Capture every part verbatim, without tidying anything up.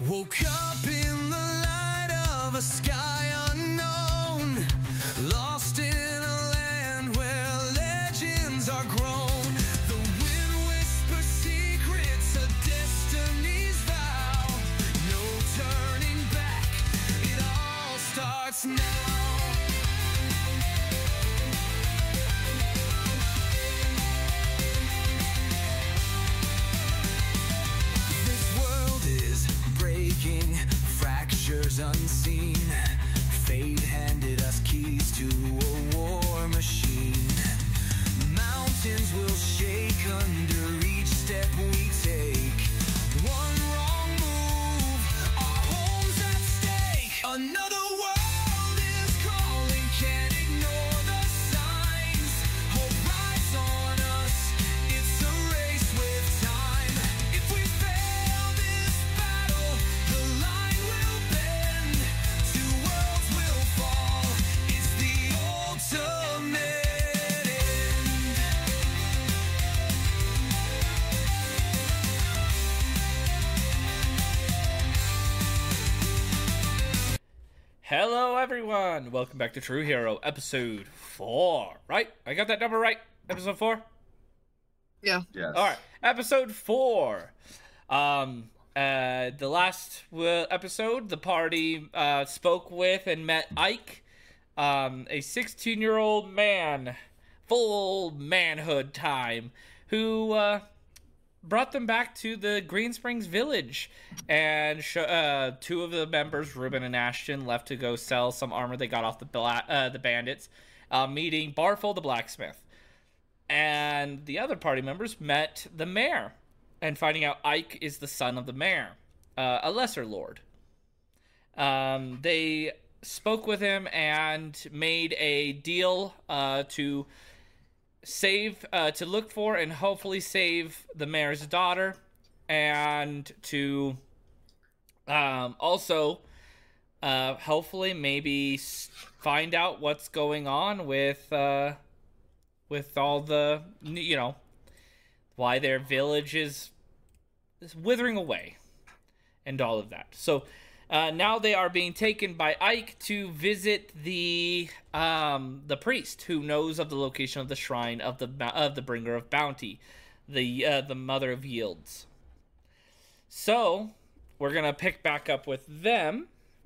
Woke up in the light of a sky unknown, lost in a land where legends are grown. The wind whispers secrets of destiny's vow. No turning back, it all starts now. Fractures unseen. Fate handed us keys to a war machine. Mountains will shake under each step we take. One wrong move, our home's at stake. Another world is calling, can't ignore the signs. Hope rides on us, it's a race with time. If we fail this battle, the line will bend. Two worlds will fall, it's the ultimate end. Hello everyone, welcome back to True Hero, episode four, right? I got that number right? Episode four? Yeah. Yes. Alright, episode four. Um, uh, the last uh, episode, the party uh, spoke with and met Ike, um, a sixteen-year-old man, full manhood time, who uh, brought them back to the Green Springs village, and sh- uh, two of the members, Ruben and Ashton, left to go sell some armor they got off the bla- uh, the bandits, uh, meeting Barful the blacksmith. And the other party members met the mayor, and finding out Ike is the son of the mayor, uh, a lesser lord. Um, they spoke with him and made a deal uh, to save, uh, to look for and hopefully save the mayor's daughter, and to um, also uh, hopefully maybe s- find out what's going on with uh, with all the, you know, why their village is, is withering away and all of that. So uh, now they are being taken by Ike to visit the um, the priest who knows of the location of the shrine of the of the bringer of bounty, the uh, the mother of yields. So we're gonna pick back up with them.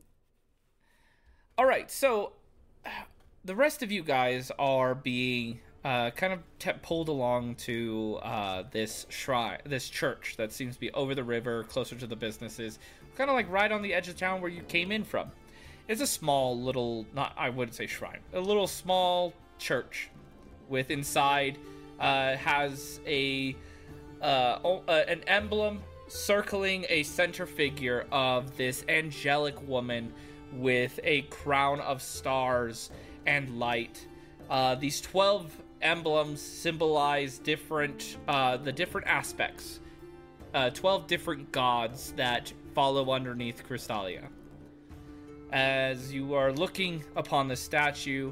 All right, so the rest of you guys are being uh, kind of t- pulled along to uh, this shrine, this church that seems to be over the river, closer to the businesses, kind of like right on the edge of town where you came in from. It's a small little, not I wouldn't say shrine, a little small church with inside uh, has a uh, o- uh, an emblem circling a center figure of this angelic woman with a crown of stars and light. Uh, these twelve emblems symbolize different, uh, the different aspects, uh, twelve different gods that follow underneath Crystalia. As you are looking upon the statue,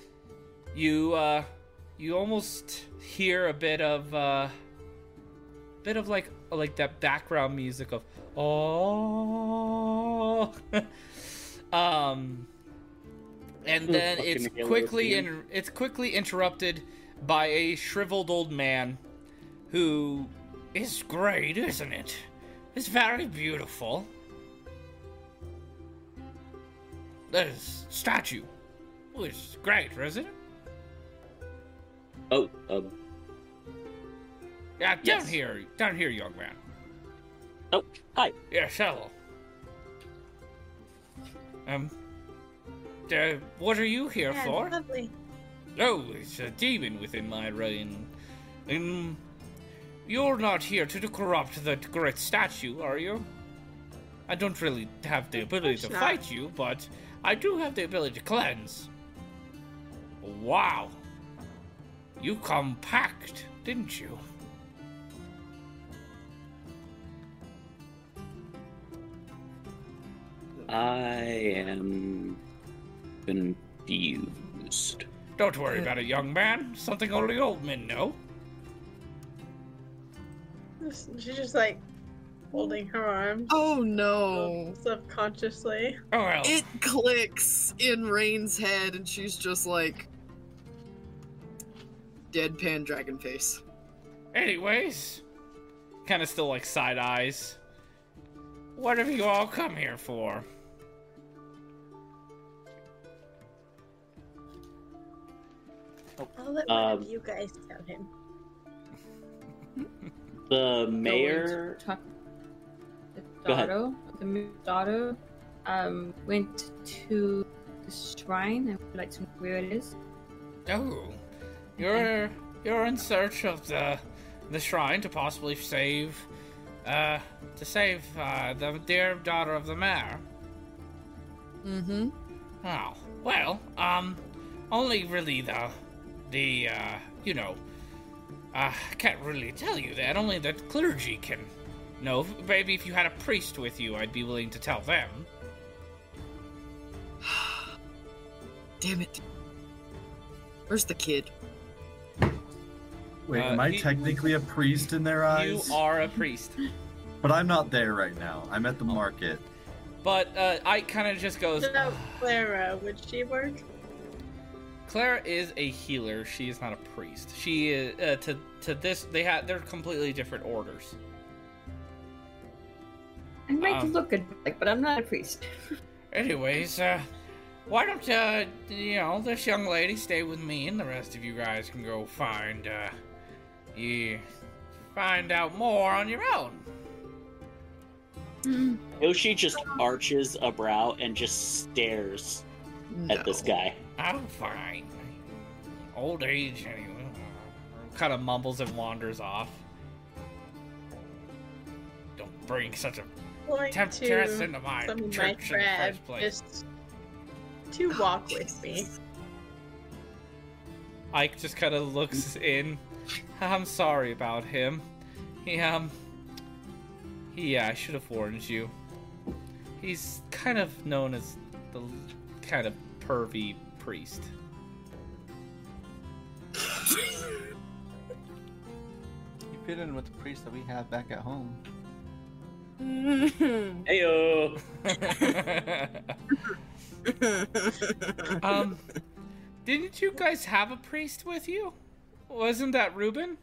you uh, you almost hear a bit of uh, bit of like like that background music of oh, um, and then it's Fucking quickly Halo and it's quickly interrupted by a shriveled old man who is great, isn't it? It's very beautiful. This statue was great, isn't it? Oh, um, Yeah, down Yes. here, down here, young man. oh, hi. Yes, hello. Um, uh, what are you here Yeah, for? lovely. Oh, it's a demon within my reign. Um, you're not here to corrupt the great statue, are you? I don't really have the ability to course not. fight you, but I do have the ability to cleanse. Wow. You come packed, didn't you? I am confused. Don't worry about it, young man. Something only old men know. She's just like, holding her arm Oh no. subconsciously. Oh well. It clicks in Rain's head and she's just like deadpan dragon face. Anyways, kind of still like side eyes. What have you all come here for? I'll let one Um, of you guys tell him. The mayor. Talk- the Go ahead. daughter, the mayor's daughter, um, went to the shrine and would like to know where it is. Oh, you're you're in search of the the shrine to possibly save, uh, to save uh, the dear daughter of the mayor. Mm-hmm. Oh, well, um, only really the the uh, you know, uh, I can't really tell you that. Only the clergy can know. Maybe if you had a priest with you, I'd be willing to tell them. Damn it. Where's the kid? Wait, Uh, am I he- technically a priest in their eyes? You are a priest. But I'm not there right now. I'm at the market. But uh, Ike kind of just goes, No, Clara, would she work? Clara is a healer. She is not a priest. She is uh, to to this. They have they're completely different orders. I might Um, look good, like, but I'm not a priest. Anyways, uh, why don't uh, you know this young lady stay with me, and the rest of you guys can go find uh, you find out more on your own. Yoshi just arches a brow and just stares at this No. guy. I'm fine. Old age, anyway. Kind of mumbles and wanders off. Don't bring such a Going temptress to into my summon my church in the crab first place. just to walk with me. Ike just kind of looks in. I'm sorry about him. He, um... He, yeah, I should have warned you. He's kind of known as the kind of pervy priest. You fit in with the priest that we have back at home. Heyo. um, didn't you guys have a priest with you? Wasn't that Reuben?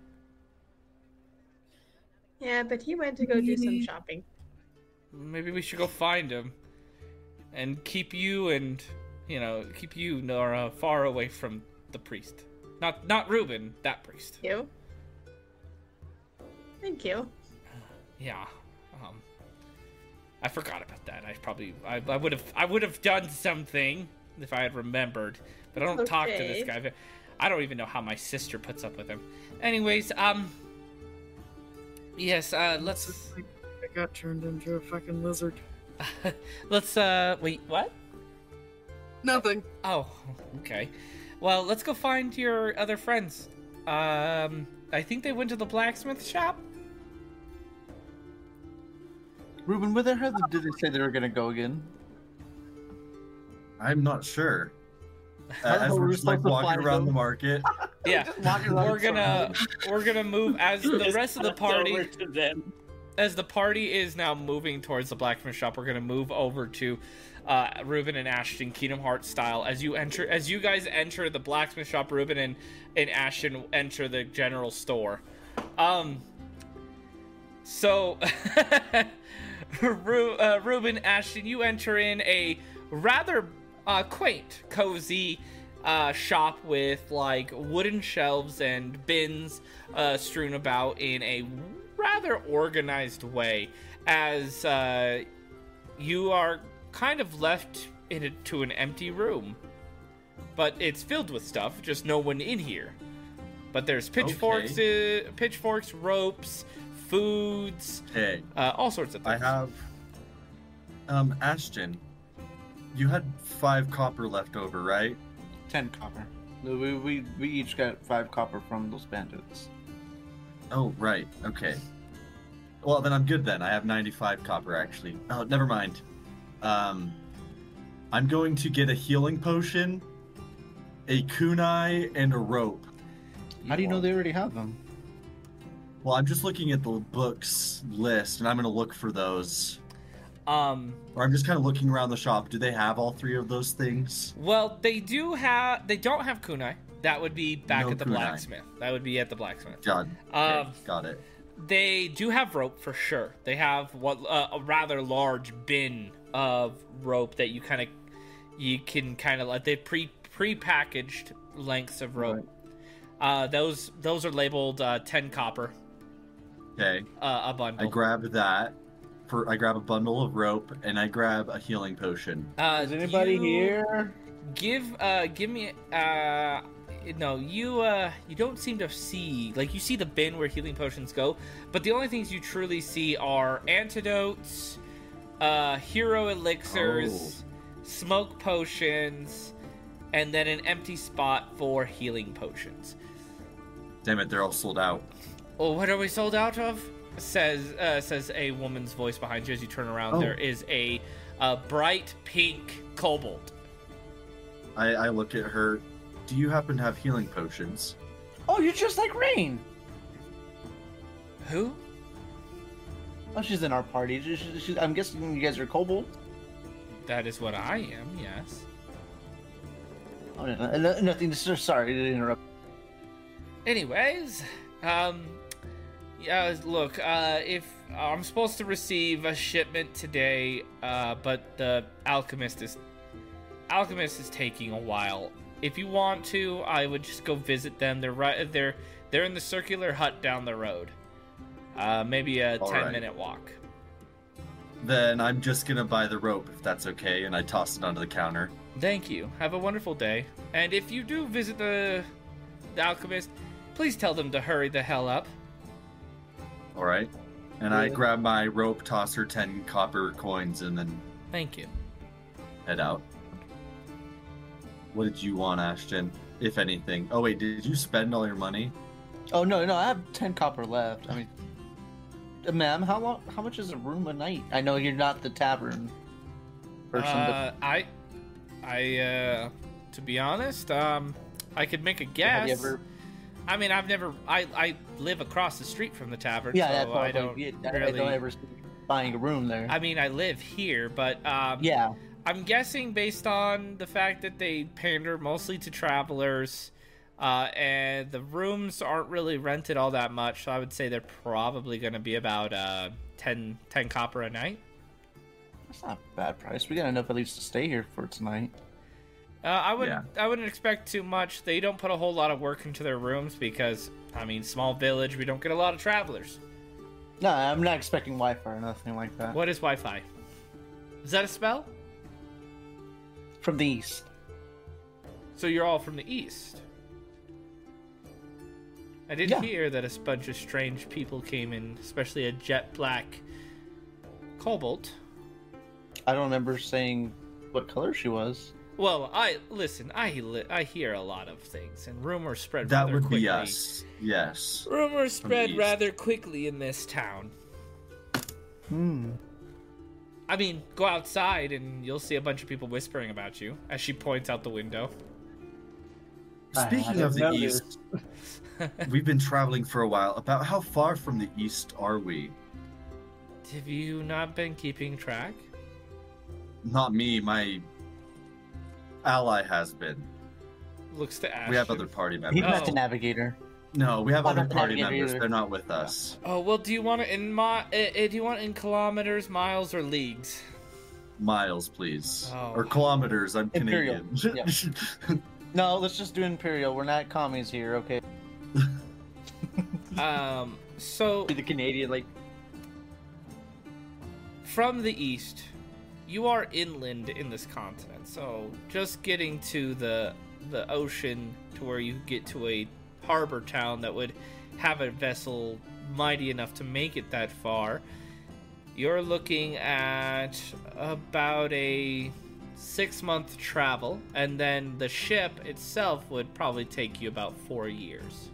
Yeah, but he went to go do some shopping. Maybe we should go find him and keep you and you know keep you Nora far away from the priest. Not not Reuben, that priest. You? Thank you. Yeah. Um, I forgot about that. I probably I, I would have I would have done something if I had remembered, but I don't It's talk to this okay. guy. I don't even know how my sister puts up with him. Anyways, um. Yes, uh, let's I got turned into a fucking lizard. let's uh wait, what? Nothing. Oh, okay. Well, let's go find your other friends. Um, I think they went to the blacksmith shop. Ruben, where the hell did they say they were gonna go again? I'm not sure. How Uh, the as hell we're were we just like supposed to walking find around them? the market. Yeah, Just walking around we're gonna we're gonna move as the Just rest of the passed party. over to them. As the party is now moving towards the blacksmith shop, we're gonna move over to uh, Reuben and Ashton, Kingdom Hearts style. As you enter, as you guys enter the blacksmith shop, Reuben and and Ashton enter the general store. Um. So, Ru- uh, Reuben, Ashton, you enter in a rather uh, quaint, cozy uh, shop with like wooden shelves and bins uh, strewn about in a rather organized way, as uh, you are kind of left into an empty room, but it's filled with stuff, just no one in here. But there's pitchforks, uh, pitchforks, ropes, foods, Hey, uh, all sorts of I things. have. Um, Ashton, you had five copper left over, right? Ten copper. We, we, we each got five copper from those bandits. Oh, right. Okay. Well, then I'm good then. I have ninety-five copper, actually. Oh, never mind. Um, I'm going to get a healing potion, a kunai, and a rope. How do you know they already have them? Well, I'm just looking at the books list, and I'm gonna look for those. Um, Or I'm just kind of looking around the shop. Do they have all three of those things? well, they do have. They don't have kunai. That would be back No at the kunai. blacksmith. That would be at the blacksmith. Got, Um, got it. They do have rope for sure. They have what uh, a rather large bin of rope that you kind of you can kind of like they pre pre-packaged lengths of rope. Uh, those those are labeled uh, ten copper. Okay. Uh, a bundle. I grab that. For I grab a bundle of rope and I grab a healing potion. Uh, Is anybody you here? Give uh give me uh no you uh you don't seem to see like you see the bin where healing potions go, but the only things you truly see are antidotes, uh hero elixirs, smoke potions, and then an empty spot for healing potions. Damn it, they're all sold out. Oh, what are we sold out of? Says uh, says a woman's voice behind you as you turn around. Oh. There is a, a bright pink kobold. I, I look at her. Do you happen to have healing potions? Oh, you're just like Rain. Who? Oh, she's in our party. She, she, she, I'm guessing you guys are kobolds. That is what I am. Yes. Oh, no, no, nothing. Sorry to interrupt. Anyways, um, yeah. Look, uh, if I'm supposed to receive a shipment today, uh, but the alchemist is alchemist is taking a while. If you want to, I would just go visit them. They're right. They're they're in the circular hut down the road. Uh, maybe a All ten right. minute walk. Then I'm just gonna buy the rope if that's okay, and I toss it onto the counter. Thank you. Have a wonderful day. And if you do visit the the alchemist, please tell them to hurry the hell up. All right. And I Yeah. grab my rope, toss her ten copper coins, and then Thank you. head out. What did you want, Ashton? If anything. Oh wait, did you spend all your money? Oh no, no, I have ten copper left. I mean, uh, ma'am, how long? How much is a room a night? I know you're not the tavern person, Uh, I, I, uh, to be honest, um, I could make a but guess. have you ever? I mean, I've never. I I live across the street from the tavern, Yeah, so that's I I don't yeah, I really. don't ever see buying a room there. I mean, I live here, but um, yeah, I'm guessing based on the fact that they pander mostly to travelers, uh, and the rooms aren't really rented all that much, so I would say they're probably going to be about uh, ten, ten copper a night. that's not a bad price. We got enough at least to stay here for tonight. Uh, I would Yeah. I wouldn't expect too much. They don't put a whole lot of work into their rooms because, I mean, small village, we don't get a lot of travelers. No, I'm not expecting Wi-Fi or nothing like that. What is Wi-Fi? Is that a spell? From the east. So you're all from the east. I did Yeah. hear that a bunch of strange people came in, especially a jet black kobold. I don't remember saying what color she was. Well, I listen. I li- I hear a lot of things, and rumors spread. That rather would quickly. be us. Yes. Rumors From the spread east. rather quickly in this town. Hmm. I mean, go outside and you'll see a bunch of people whispering about you. As she points out the window. I Speaking hadn't of the noticed. east, we've been traveling for a while. About how far from the east are we? Have you not been keeping track? Not me. My ally has been. Looks to Ash. We have other party He's members. Oh. not the navigator. No, we have I'm other not the party navigator members. either. They're not with us. Oh well, do you want it in mi- uh, uh, Do you want it in kilometers, miles, or leagues? Miles, please. Oh. Or kilometers. I'm Imperial. Canadian. No, let's just do Imperial. We're not commies here, okay? Um. So Be the Canadian, like. from the east, you are inland in this continent. So just getting to the the ocean to where you get to a harbor town that would have a vessel mighty enough to make it that far, you're looking at about a six month travel, and then the ship itself would probably take you about four years.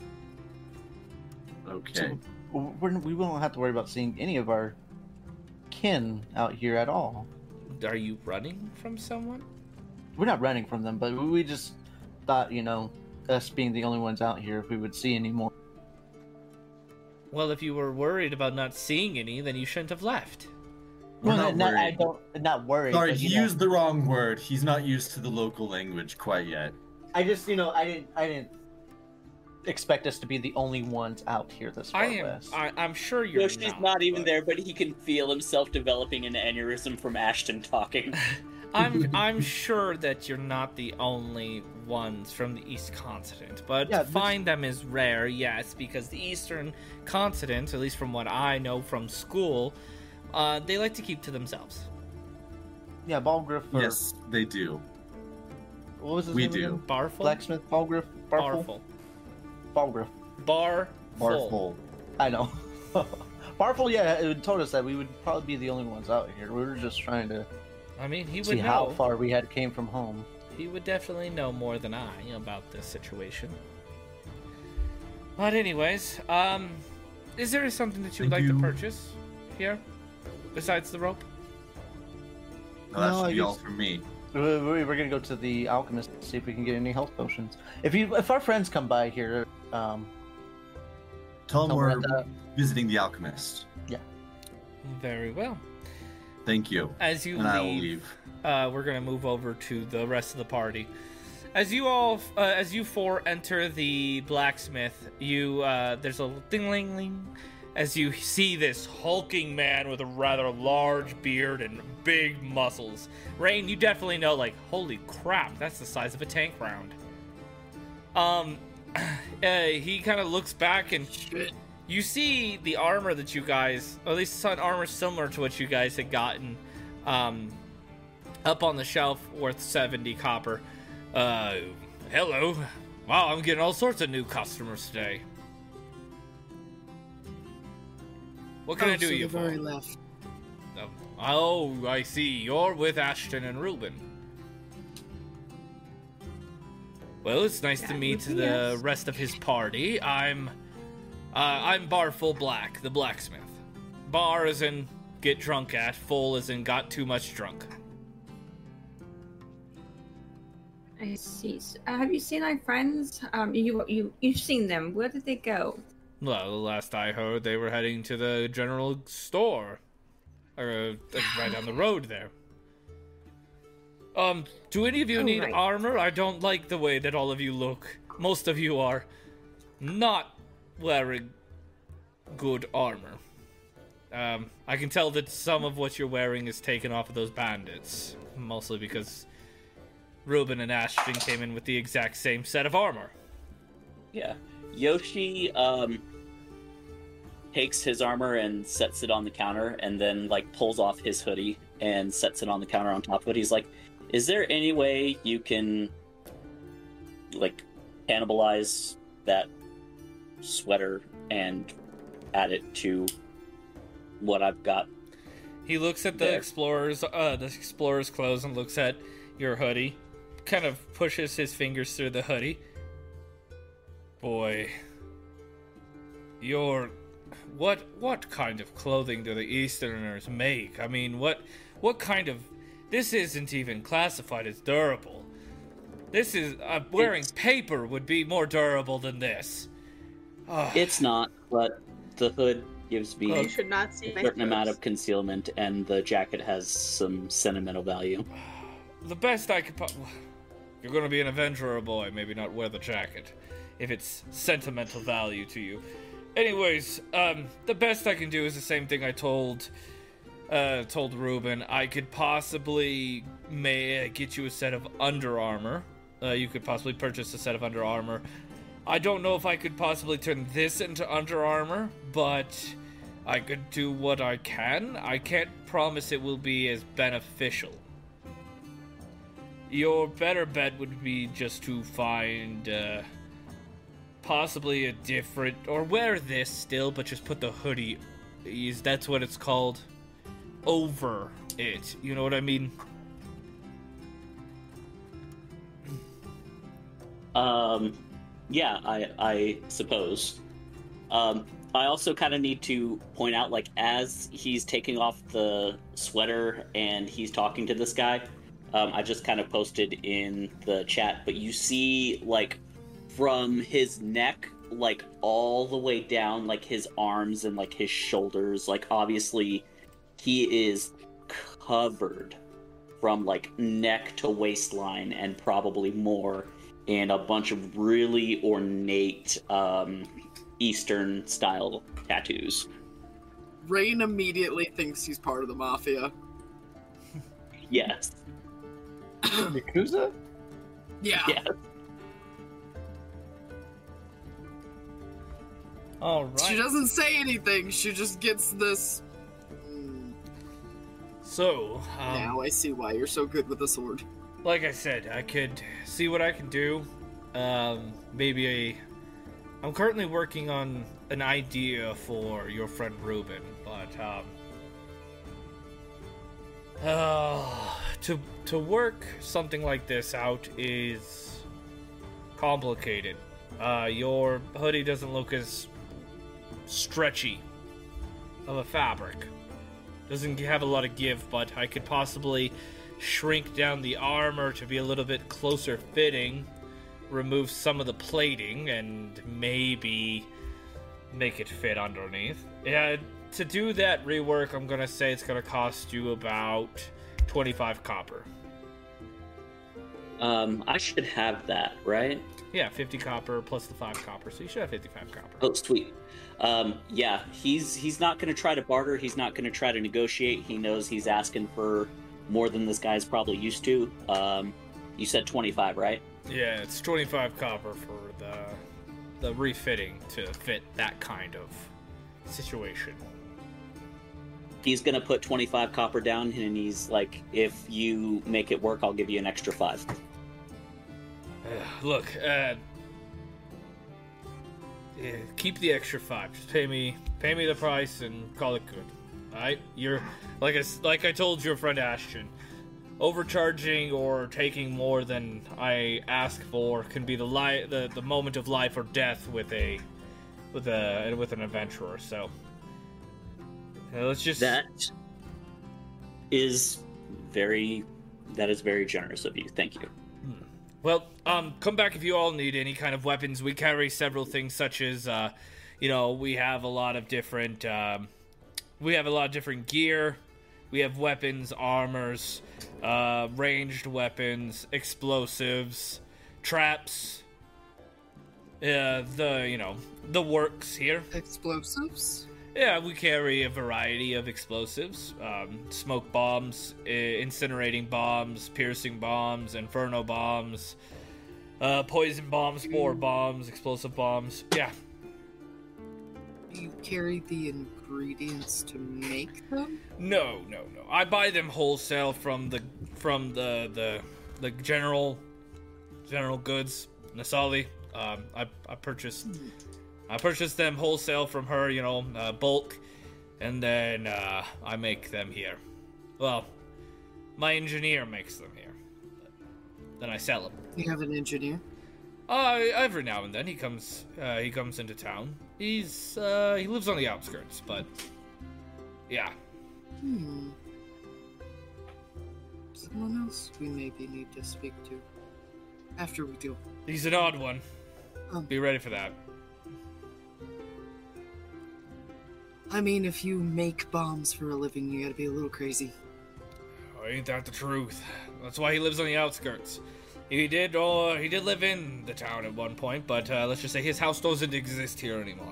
Okay. So we're, we won't have to worry about seeing any of our kin out here at all. Are you running from someone? We're not running from them, but we just thought, you know, us being the only ones out here, if we would see any more. Well, if you were worried about not seeing any, then you shouldn't have left. We're Well, not not, I worried. don't. Not worried. Sorry, but, he you know, used the wrong word. He's not used to the local language quite yet. I just, you know, I didn't. I didn't expect us to be the only ones out here this far I am. west. I, I'm sure you're Yoshi's not. not even but there, but he can feel himself developing an aneurysm from Ashton talking. I'm. I'm sure that you're not the only ones from the East Continent, but Yeah, to this- find them is rare. Yes, because the Eastern Continent, at least from what I know from school, uh, they like to keep to themselves. Yeah, Balgriff. Or, Yes, they do. What was his we name do. again? Barful. Blacksmith Balgriff. Barful. Barful. Balgriff. Bar. Barful. I know. Barful, yeah, it told us that we would probably be the only ones out here. We were just trying to I mean, he would see know. how far we had came from home. He would definitely know more than I about this situation. But anyways, um, is there something that you would Thank like to you. purchase here, besides the rope? Well, that No, should I be all guess- from me. We- we- We're gonna go to the alchemist to see if we can get any health potions. If you, if our friends come by here, um, Tell him tell we're them that- visiting the alchemist. Very well. Thank you. As you And I will leave, leave. Uh, we're gonna move over to the rest of the party. As you all, uh, as you four enter the blacksmith, you uh, there's a ding-ling-ling as you see this hulking man with a rather large beard and big muscles. Rain, you definitely know, like, holy crap, that's the size of a tank round. Um, uh, he kind of looks back and Shit. you see the armor that you guys, or at least some armor similar to what you guys had gotten, um, up on the shelf worth seventy copper. Uh, hello. Wow, I'm getting all sorts of new customers today. What can Oh, I do so you the for? very left. Um, oh, I see. You're with Ashton and Reuben. Well, it's nice to That meet would be the us. rest of his party. I'm, uh, I'm Barful Black, the blacksmith. Bar is in get drunk at, full is in got too much drunk. I see. So, uh, have you seen our friends? Um, you you you've seen them. Where did they go? Well, the last I heard, they were heading to the general store. Uh, right down the road there. Um, do any of you Oh, need right. armor? I don't like the way that all of you look. Most of you are not wearing good armor. Um, I can tell that some of what you're wearing is taken off of those bandits. Mostly because Reuben and Ashton came in with the exact same set of armor. Yeah. Yoshi um takes his armor and sets it on the counter and then like pulls off his hoodie and sets it on the counter on top of it. He's like, is there any way you can like cannibalize that sweater and add it to what I've got? He looks at the There. explorer's uh the explorer's clothes and looks at your hoodie. Kind of pushes his fingers through the hoodie. Boy, your what what kind of clothing do the Easterners make? I mean, what what kind of this isn't even classified as durable. This is uh, wearing It's- paper would be more durable than this. Ah, It's not, but the hood gives me Oh, You should not see a my certain amount of clothes. concealment, and the jacket has some sentimental value. the best I could. Po- if you're gonna be an adventurer, boy, maybe not wear the jacket, if it's sentimental value to you. Anyways, um, the best I can do is the same thing I told, uh, told Reuben. I could possibly may uh, get you a set of Under Armour. Uh, you could possibly purchase a set of Under Armour. I don't know if I could possibly turn this into Under Armour, but I could do what I can. I can't promise it will be as beneficial. Your better bet would be just to find, uh, possibly a different, or wear this still, but just put the hoodie, is that's what it's called, over it. You know what I mean? Um, yeah, I I suppose. Um, I also kind of need to point out, like, as he's taking off the sweater and he's talking to this guy, um, I just kind of posted in the chat, but you see, like, from his neck like all the way down, like his arms and like his shoulders. Like obviously, he is covered from like neck to waistline and probably more, and a bunch of really ornate um, Eastern style tattoos. Rain immediately thinks he's part of the mafia. Yes. Yakuza? Yeah. Yes. All right. She doesn't say anything. She just gets this. Mm, So, um, now I see why you're so good with the sword. like I said, I could see what I can do. Um, maybe a. I'm currently working on an idea for your friend Ruben, but um, uh, to to work something like this out is complicated. Uh, your hoodie doesn't look as stretchy of a fabric. Doesn't have a lot of give, but I could possibly shrink down the armor to be a little bit closer fitting, remove some of the plating, and maybe make it fit underneath. Yeah, to do that rework, I'm gonna say it's gonna cost you about twenty-five copper. Um, I should have that, right? Yeah, fifty copper plus the five copper, so you should have fifty-five copper. Oh, sweet. Um, yeah, he's he's not going to try to barter. He's not going to try to negotiate. He knows he's asking for more than this guy's probably used to. Um, you said twenty-five, right? Yeah, it's twenty-five copper for the the refitting to fit that kind of situation. He's going to put twenty-five copper down, and he's like, if you make it work, I'll give you an extra five. Uh, look, uh, yeah, keep the extra five. Just pay me, pay me the price, and call it good. All right? You're like I s- like I told your friend Ashton. Overcharging or taking more than I ask for can be the li- the the moment of life or death with a with a with an adventurer. So uh, let's just That is very that is very generous of you. Thank you. Well, um, come back if you all need any kind of weapons. We carry several things, such as, uh, you know, we have a lot of different, um, we have a lot of different gear. We have weapons, armors, uh, ranged weapons, explosives, traps. Uh, the, you know, the works here. Explosives? Yeah, we carry a variety of explosives, um, smoke bombs, uh, incinerating bombs, piercing bombs, inferno bombs, uh, poison bombs, spore bombs, explosive bombs. Yeah. You carry the ingredients to make them? No, no, no. I buy them wholesale from the from the the the general general goods, Nasali. Um, I I purchased. I purchased them wholesale from her, you know, uh, bulk, and then uh, I make them here. Well, my engineer makes them here. Then I sell them. You have an engineer? Uh, every now and then he comes. Uh, he comes into town. He's uh, he lives on the outskirts, but yeah. Hmm. Someone else we maybe need to speak to after we deal. He's an odd one. Um. Be ready for that. I mean, if you make bombs for a living, you gotta be a little crazy. Oh, ain't that the truth? That's why he lives on the outskirts. He did, oh, he did live in the town at one point, but uh, let's just say his house doesn't exist here anymore.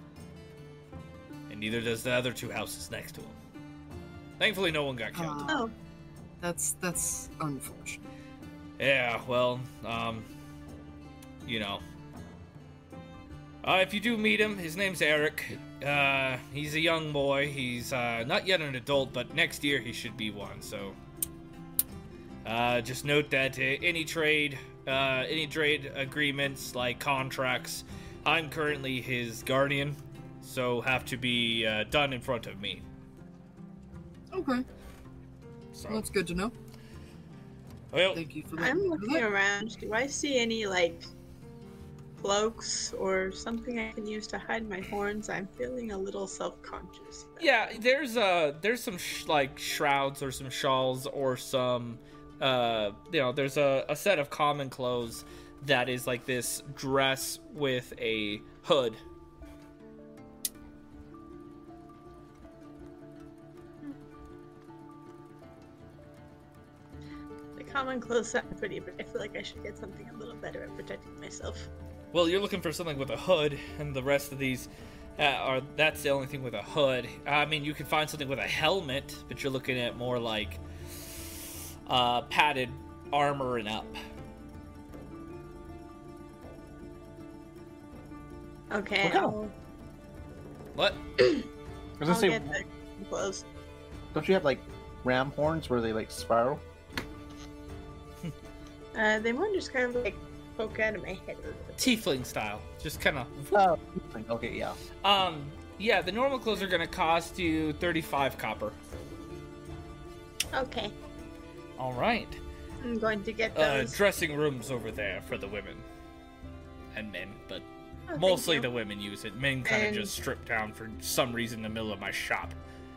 And neither does the other two houses next to him. Thankfully, no one got killed. Uh, Oh, That's that's unfortunate. Yeah, well, um, you know. Uh, if you do meet him, his name's Eric. Uh, he's a young boy. He's uh, not yet an adult, but next year he should be one. So, uh, just note that uh, any trade, uh, any trade agreements like contracts, I'm currently his guardian, so have to be uh, done in front of me. Okay, So, well, that's good to know. well, Thank you for that. I'm looking around. Do I see any, like, cloaks or something I can use to hide my horns? I'm feeling a little self-conscious. yeah, there's uh there's some sh- like shrouds or some shawls or some uh you know there's a, a set of common clothes that is like this dress with a hood. The common clothes sound pretty, but I feel like I should get something a little better at protecting myself. Well, you're looking for something with a hood, and the rest of these uh, are that's the only thing with a hood. I mean, you can find something with a helmet, but you're looking at more like uh, padded armor and up. Okay, What kind of- I'll, What? I was gonna I'll say, get the clothes. don't you have like ram horns where they like spiral? Uh, they want to just kind of like poke out of my head a little bit. Tiefling style, just kind of. Oh, okay, yeah. Um, yeah, the normal clothes are gonna cost you thirty-five copper. Okay, All right. I'm going to get Uh, those. dressing rooms over there for the women and men, but Oh, thank mostly you. the women use it. Men kind of And- just strip down for some reason in the middle of my shop.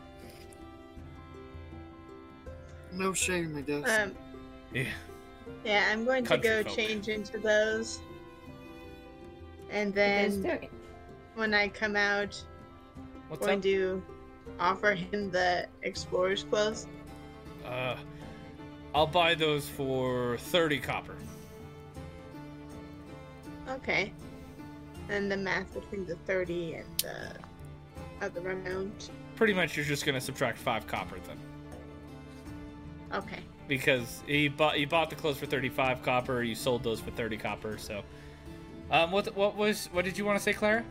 No shame, I guess. Um, Yeah. yeah, I'm going to Country go folk. change into those. And Is then there when I come out, What's going up? to offer him the explorer's clothes. Uh, I'll buy those for thirty copper. Okay. And the math between the thirty and the other amount. Pretty much, you're just gonna subtract five copper then, Okay. because he bought he bought the clothes for thirty-five copper. You sold those for thirty copper. So, um, what what was what did you want to say, Clara?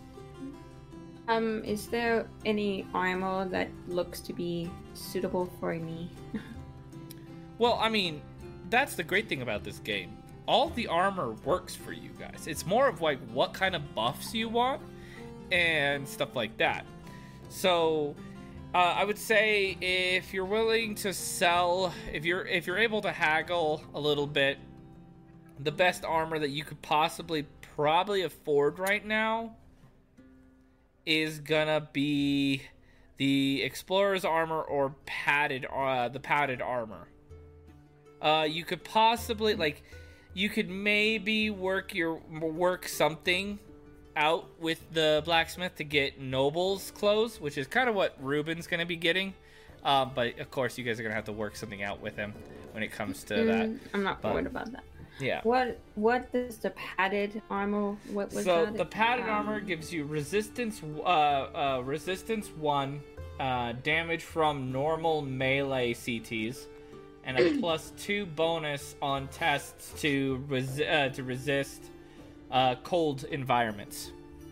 Um, is there any armor that looks to be suitable for me? Well, I mean, that's the great thing about this game. All the armor works for you guys. It's more of like what kind of buffs you want and stuff like that. So, uh, I would say if you're willing to sell, if you're if you're able to haggle a little bit, the best armor that you could possibly probably afford right now is gonna be the explorer's armor or padded uh, the padded armor. Uh, you could possibly like, you could maybe work your work something out with the blacksmith to get Noble's clothes, which is kind of what Ruben's gonna be getting. Um, but of course, you guys are gonna have to work something out with him when it comes to that. Mm, I'm not but- worried about that. Yeah. What what is the padded armor? What was So that? the padded Um, armor gives you resistance, uh, uh, resistance one, uh, damage from normal melee C Ts, and a plus two bonus on tests to resi- uh, to resist uh, cold environments.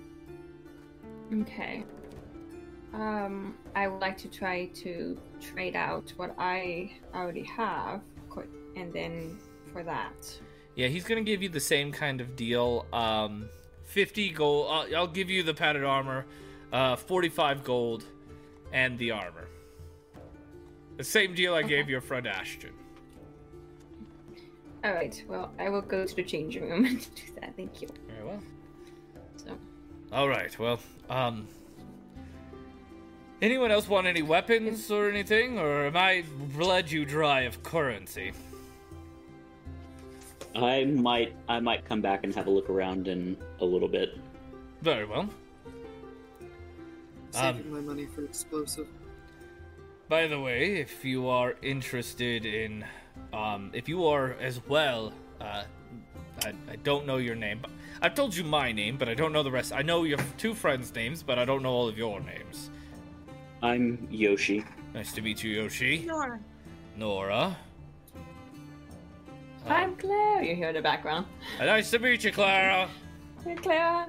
Okay. Um, I would like to try to trade out what I already have, co- and then for that. Yeah, he's gonna give you the same kind of deal. Um, fifty gold. I'll, I'll give you the padded armor, uh, forty-five gold, and the armor. The same deal I gave Okay. your friend Ashton. All right. Well, I will go to the changing room and do that. Thank you. Very well. So, All right. Well, um, anyone else want any weapons or anything, or am I bled you dry of currency? I might I might come back and have a look around in a little bit. Very well. Saving Um, my money for explosive. By the way, if you are interested in, um, if you are as well, uh, I, I don't know your name. But I've told you my name, but I don't know the rest. I know your two friends' names, but I don't know all of your names. I'm Yoshi. Nice to meet you, Yoshi. Nora. Nora. Uh, I'm Claire. You hear in the background. nice to meet you, Clara. Hey, Claire.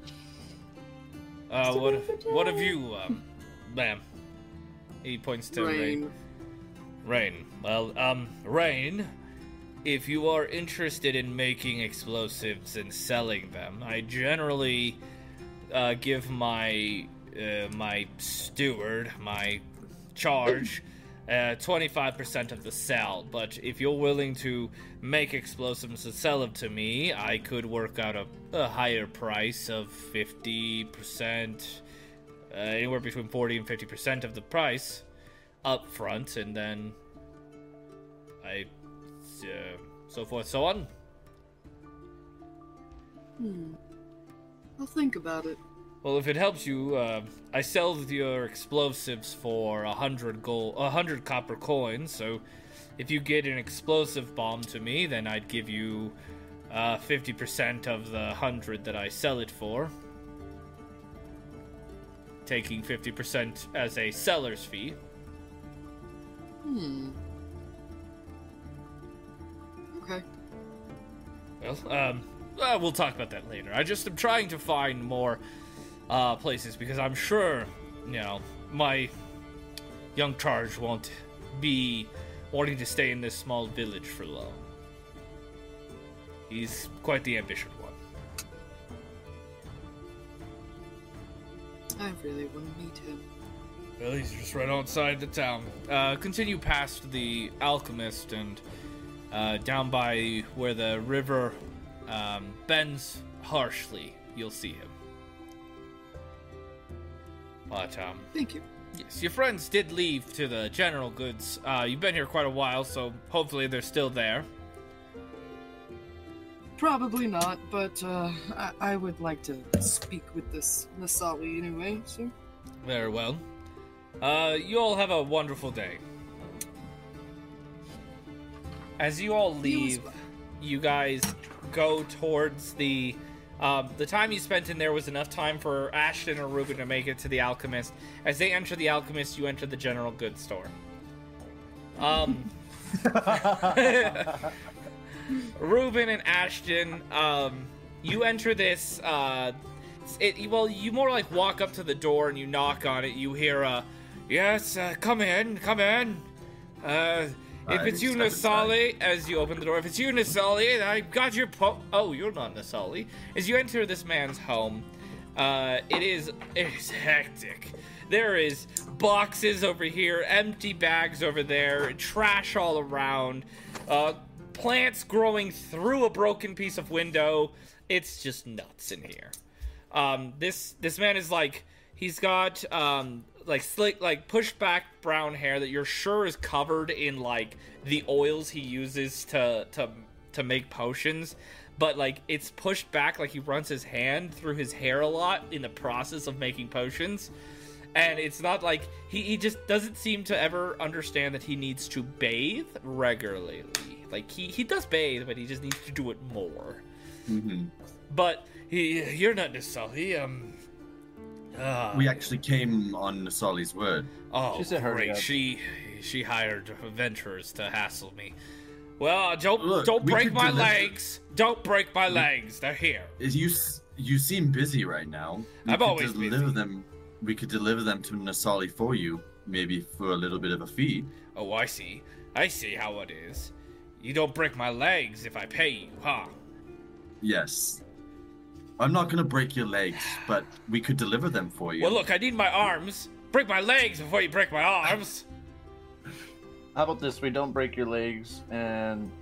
Uh, Nice to what, meet you, what have Jay. you, um, ma'am? He points to Rain. Rain. Rain. Well, um, Rain, if you are interested in making explosives and selling them, I generally uh, give my uh, my steward, my charge, uh, twenty-five percent of the sell. But if you're willing to make explosives and sell them to me, I could work out a, a higher price of fifty percent, uh, anywhere between forty and fifty percent of the price up front, and then I, uh, so forth, so on. Hmm. I'll think about it. Well, if it helps you, uh, I sell your explosives for a hundred gold, a hundred copper coins. So, if you get an explosive bomb to me, then I'd give you uh, fifty percent of the hundred that I sell it for, taking fifty percent as a seller's fee. Hmm. Okay. Well, um, uh, we'll talk about that later. I just am trying to find more uh, places because I'm sure, you know, my young charge won't be wanting to stay in this small village for long. He's quite the ambitious one. I really want to meet him. Well, he's just right outside the town. Uh, continue past the alchemist and uh, down by where the river um, bends harshly. You'll see him. But, um... Thank you. yes, your friends did leave to the general goods. Uh, you've been here quite a while, so hopefully they're still there. Probably not, but uh, I-, I would like to speak with this Nasali anyway, so... Very well. Uh, you all have a wonderful day. As you all You as leave, well. you guys go towards the... Um, the time you spent in there was enough time for Ashton or Reuben to make it to the Alchemist. As they enter the Alchemist, you enter the general goods store. Um... Reuben and Ashton, um, you enter this, uh, it, well, you more like walk up to the door and you knock on it. You hear, uh, yes, uh, come in, come in. Uh, if I it's you, step Nasali, as you open the door, if it's you, Nasali, I got your po- oh, you're not Nasali. As you enter this man's home, uh, it is, it is hectic. There is boxes over here, empty bags over there, trash all around, uh, plants growing through a broken piece of window. It's just nuts in here. Um, this this man is like, he's got um like slick, like pushed back brown hair that you're sure is covered in like the oils he uses to to to make potions, but like it's pushed back like he runs his hand through his hair a lot in the process of making potions. And it's not like he, he just doesn't seem to ever understand that he needs to bathe regularly. Like, he, he does bathe, but he just needs to do it more. Mm-hmm. But he, you're not Nasali. Um, uh, We actually came on Nasali's word. oh, She said hurry great. up. She she hired adventurers to hassle me. Well, don't Look, don't we break could my deliver- legs. Don't break my legs. They're here. Is you s- you seem busy right now. We I'm could always deliver busy. them. We could deliver them to Nasali for you, maybe for a little bit of a fee. Oh, I see. I see how it is. You don't break my legs if I pay you, huh? Yes. I'm not gonna break your legs, but we could deliver them for you. Well, look, I need my arms. Break my legs before you break my arms. How about this? We don't break your legs, and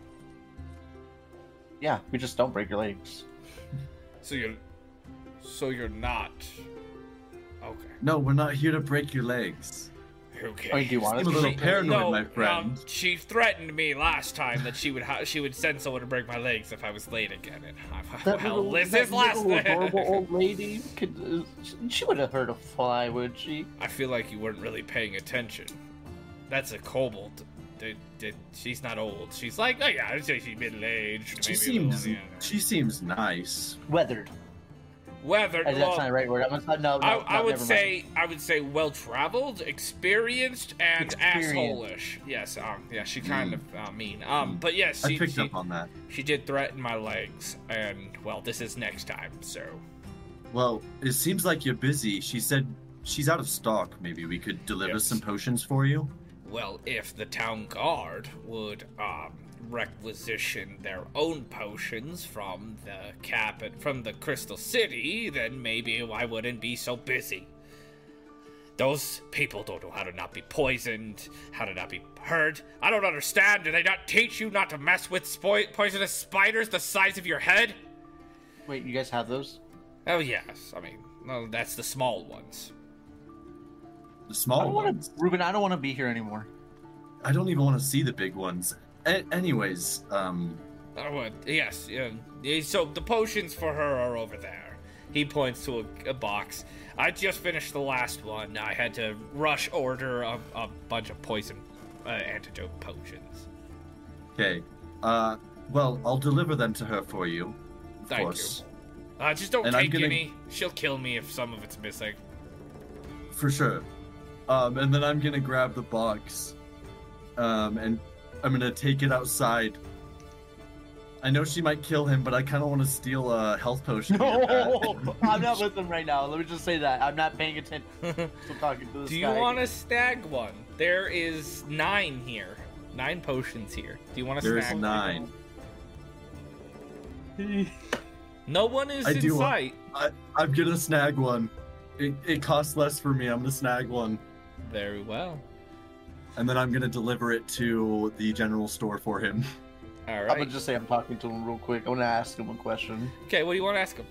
yeah, we just don't break your legs. So you're, so you're not. Okay. No, we're not here to break your legs. Okay. Oh, do you want Seem us a to little break- paranoid, no, my friend. um, she threatened me last time that she would ha- she would send someone to break my legs if I was late again. And I, That well, little, this that is last little adorable old lady could. Uh, she would have hurt a fly, would she? I feel like you weren't really paying attention. That's a kobold. They, they, she's not old. She's like, oh yeah, I'd say she's middle aged. She maybe seems a little, yeah. she seems nice. Weathered. Weathered. Uh, That's well, not the right word. I'm gonna, no, no, I, no, I would never say I would say well traveled, experienced, and Experienced. asshole-ish. Yes, um, yeah, she kind of uh, mean. Um, but yes, I she picked she, up on that. she did threaten my legs, and well, this is next time. So Well, it seems like you're busy. She said she's out of stock. Maybe we could deliver Yes. some potions for you. well, if the town guard would um requisition their own potions from the cap from the Crystal City, then maybe I wouldn't be so busy. Those people don't know how to not be poisoned, how to not be hurt. I don't understand. Do they not teach you not to mess with spo- poisonous spiders the size of your head? Wait, you guys have those? Oh, yes. I mean, well, that's the small ones. The I small don't want ones. to, Ruben. I don't want to be here anymore. I don't even want to see the big ones. A- anyways, um, Oh, uh, yes. Uh, so the potions for her are over there. He points to a, a box. I just finished the last one. I had to rush order a, a bunch of poison uh, antidote potions. Okay. Uh, well, I'll deliver them to her for you. Of Thank course. you. Uh, just don't And I'm take gonna- any. She'll kill me if some of it's missing. For sure. Um, and then I'm gonna grab the box. Um, and I'm gonna take it outside. I know she might kill him, but I kind of want to steal a health potion. to get No, that. I'm not with them right now. Let me just say that I'm not paying attention. Still talking to this Do you guy. want to snag one? There is nine here. Nine potions here. Do you want to There's snag nine. No one is I in do want- sight. I, I'm gonna snag one. It, it costs less for me. I'm gonna snag one. Very well. And then I'm gonna deliver it to the general store for him. All I'm right. gonna just say I'm talking to him real quick. I want to ask him a question. Okay, what do you want to ask him?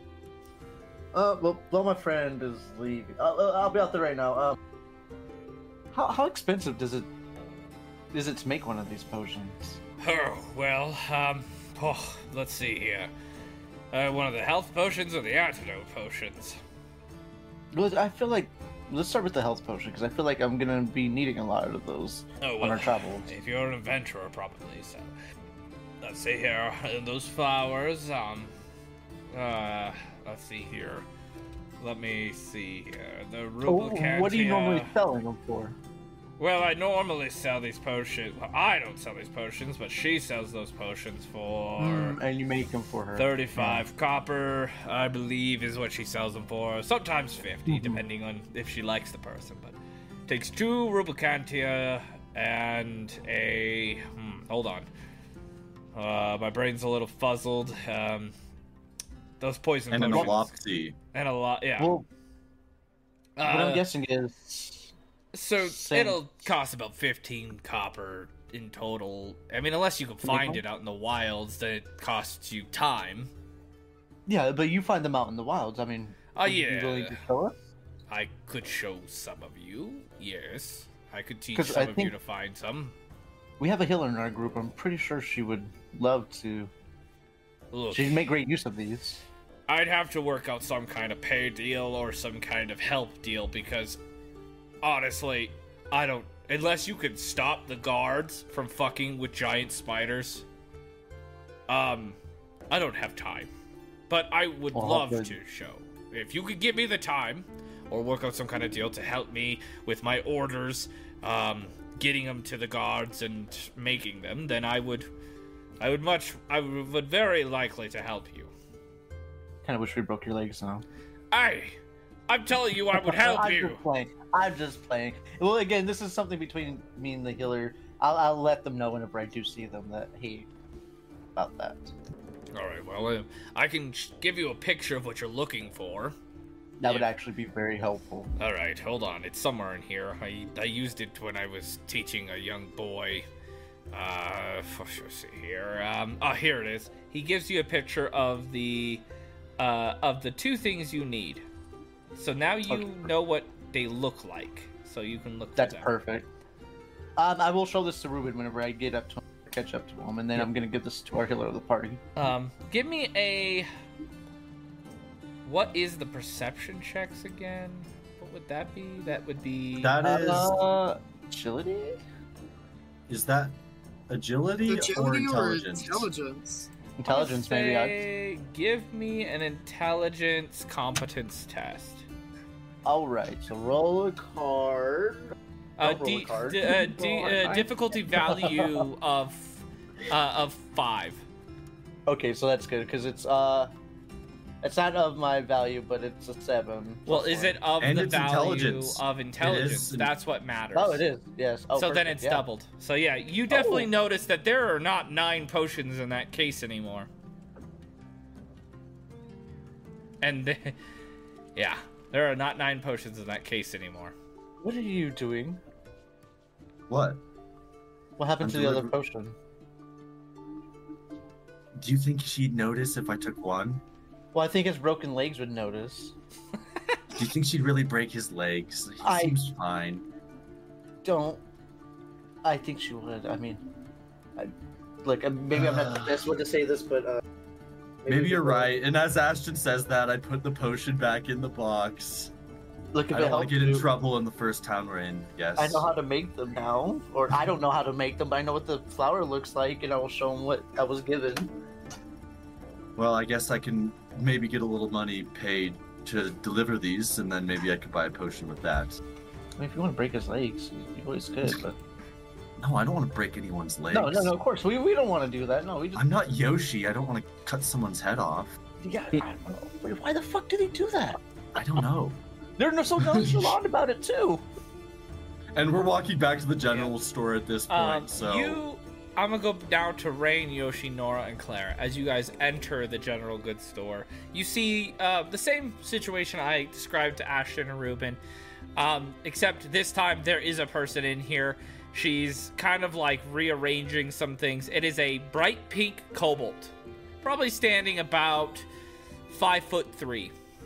Uh, well, well, my friend is leaving. Uh, uh, I'll be out there right now. Um, how how expensive does it is it to make one of these potions? Oh, well, um, oh, let's see here. Uh, one of the health potions or the antidote potions? Well, I feel like let's start with the health potion because I feel like I'm gonna be needing a lot of those Oh, on well, our travels. if you're an adventurer, probably, so. Let's see here. Uh, Those flowers, um, uh, let's see here. Let me see here. The Oh, Rubalcantia. what are you normally selling them for? Well, I normally sell these potions. Well, I don't sell these potions, but she sells those potions for Mm, and you make them for her. thirty-five copper, I believe, is what she sells them for. Sometimes fifty, Mhm. depending on if she likes the person. But takes two Rubalcantia and a. Hmm, hold on. Uh, my brain's a little fuzzled. Um, those poison And an potions. Olopsy. And a lot, yeah. Well, what Uh, I'm guessing is So Same. it'll cost about fifteen copper in total. I mean, unless you can find it out in the wilds, then it costs you time. yeah, but you find them out in the wilds. I mean, Oh, would you yeah. be willing to show us? I could show some of you. Yes, I could teach 'Cause some I of you think- to find some. We have a healer in our group. I'm pretty sure she would love to. Look, She'd make great use of these. I'd have to work out some kind of pay deal or some kind of help deal because, honestly, I don't. Unless you could stop the guards from fucking with giant spiders, um, I don't have time. But I would Well, love hopefully- to show. If you could give me the time, or work out some kind of deal to help me with my orders, um, getting them to the guards and making them, then I would, I would much, I would very likely to help you. Kind of wish we broke your legs now. Hey, I'm telling you, I would help I'm you. Just playing. I'm just playing. Well, again, this is something between me and the healer. I'll, I'll let them know whenever I do see them that hey, about that. All right, well, uh, I can sh- give you a picture of what you're looking for. That would Yeah. actually be very helpful. All right, hold on. It's somewhere in here. I I used it when I was teaching a young boy. Uh, let's see here. Um, oh, here it is. He gives you a picture of the, uh, of the two things you need. So now you Okay. know what they look like. So you can look. That's through them. perfect. Um, I will show this to Ruben whenever I get up to him, catch up to him, and then I'm gonna give this to our healer of the party. Um, give me a. What is the perception checks again? What would that be? That would be. That is. Uh, agility? Is that agility, or Agility or intelligence? intelligence? Intelligence, I'll maybe. I... say give me an intelligence competence test. All right. So roll a card. Uh, Don't roll a D, card. d- uh, d- Roll a uh, card. difficulty value of uh, of five. Okay, so that's good because it's uh, it's not of my value, but it's a seven. Well, plus is one. it of And the it's value intelligence. of intelligence? is- That's what matters. Oh, it is. Yes. Oh, so then perfect, it's yeah. doubled. So yeah, you definitely Oh. notice that there are not nine potions in that case anymore. And th- yeah, there are not nine potions in that case anymore. What are you doing? What? What happened I'm to the other deliver- potion? Do you think she'd notice if I took one? Well, I think his broken legs would notice. Do you think she'd really break his legs? He I- seems fine. Don't. I think she would. I mean, I, like uh, maybe I'm not the best one to say this, but uh, Maybe you're right. And as Ashton says that, I put the potion back in the box. Look, if I it don't want helps to get in you, trouble in the first town we're in. Yes. I know how to make them now. Or I don't know how to make them, but I know what the flower looks like, and I will show them what I was given. Well, I guess I can maybe get a little money paid to deliver these, and then maybe I could buy a potion with that. I mean, if you want to break his legs, you always could, but... No, I don't want to break anyone's legs. No, no, no, of course. We, we don't want to do that. No, we just... I'm not Yoshi. I don't want to cut someone's head off. Yeah, I don't know. Wait, why the fuck do they do that? I don't know. They're so nonchalant about it, too. And we're walking back to the general store at this point, Um, so... you, I'm gonna go down to Rain, Yoshi, Nora, and Claire. As you guys enter the general goods store, you see uh, the same situation I described to Ashton and Ruben, um, except this time there is a person in here. She's kind of like rearranging some things. It is a bright pink kobold, probably standing about five foot three.